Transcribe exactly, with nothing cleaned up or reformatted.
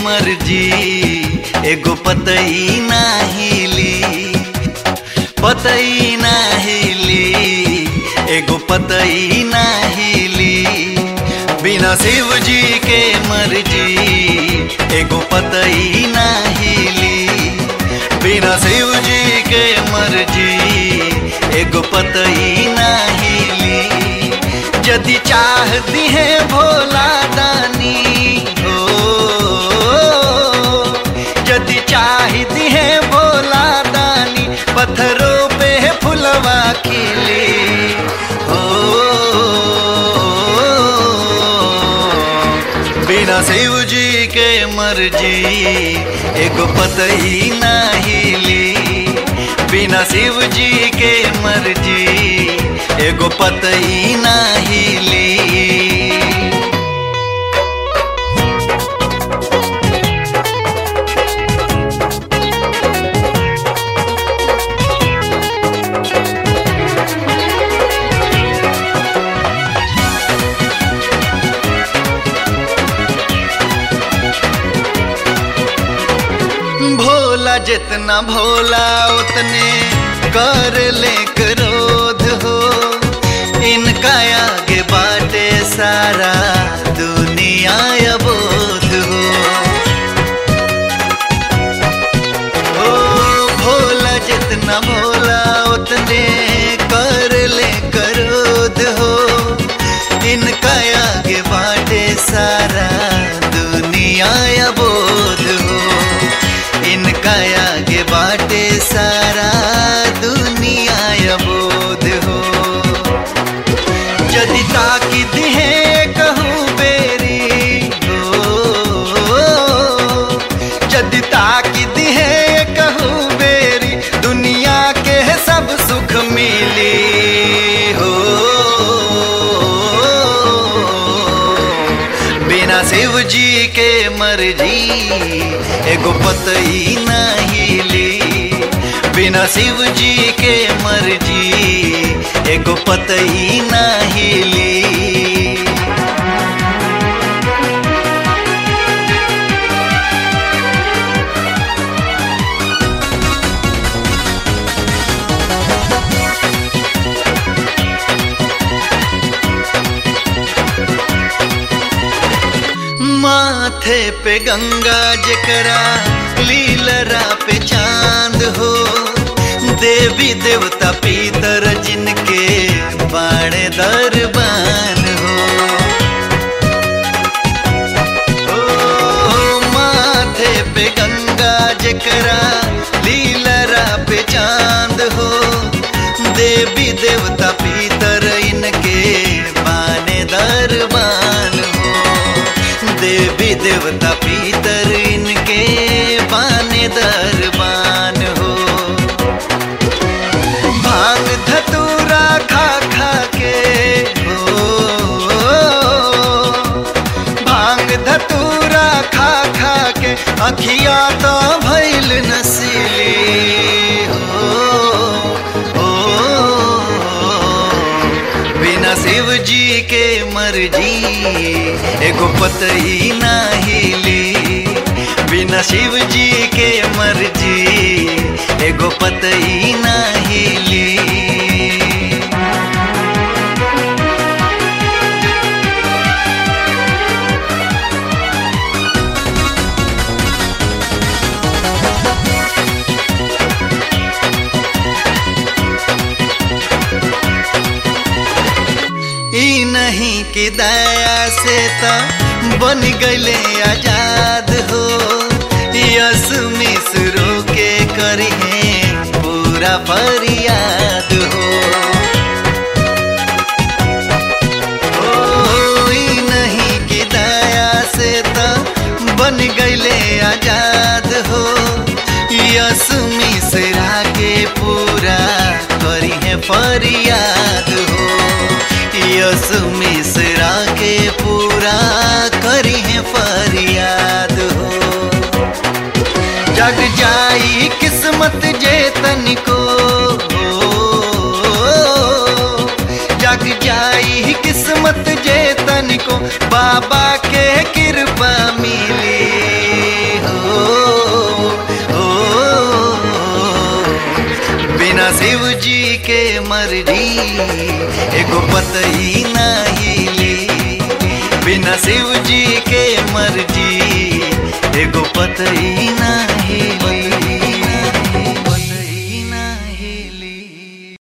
मर्जी एगो पतई ना हिली, पतई ना हिली, एगो पतई ना हिली। बिना शिव जी के मर्जी एगो पतई ना हिली, बिना शिव जी के मर्जी एगो पतई ना हिली। यदि चाहती है भोला दानी हो, यदि चाहती है भोला दानी पत्थरों पे फुलवा खिले हो। बिना शिव जी के मर्जी एगो पतई ना हिली, बिना शिव जी के मर्जी एगो पतई ना हिली। भोला जितना भोला उतने कर ले क्रोध हो, इनका आगे बाटे सारा दुनिया अबोध हो। ओ भोला जितना भोला उतने कर ले क्रोध हो, इनका आगे बाटे सारा दुनिया अबोध हो, इनका आगे बाटे सारा दुनिया अबोध हो। यदि ताकिद है कहूँ बेरी हो, यदि ताकिद है कहूँ बेरी दुनिया के सब सुख मिली हो। बिना शिव जी के मर्जी एगो पतई ना हिली, बिना शिव जी के मर्जी एगो पतई ना हिली। माथे पे गंगा जकरा लीलरा पे चांद हो, देवी देवता पीतर जिनके बाणे दरबान हो। ओ माथे पे गंगा जकरा लीलरा पे चांद हो, देवी देवता पीतर इनके बाणे दरबान हो, देवी देवता पीतर इनके बाने दरबान हो। भांग धतूरा खा खा के हो, भांग धतूरा खा खा के अखिया तो भइल नसीली हो। बिना शिव जी के मर्जी एगो पतई ना हिली, बिना शिव जी के मर्जी एगो पतई ना हिली। ई नहीं कि दया से तो बन गए आजाद हो, यस मिश्रो के करिए पूरा फरियाद हो। ओ ई नहीं कि दया से तो बन गए आजाद हो, यस मिश्रा के पूरा करिए फरियाद हो, यस मिश्रा के पूरा करी है फरियाद हो। जग जाई किस्मत जे तनिको, जग जाई किस्मत जे तनिको बाबा के कृपा मिली। के मर्जी एगो पतई ना हिली बिना शिव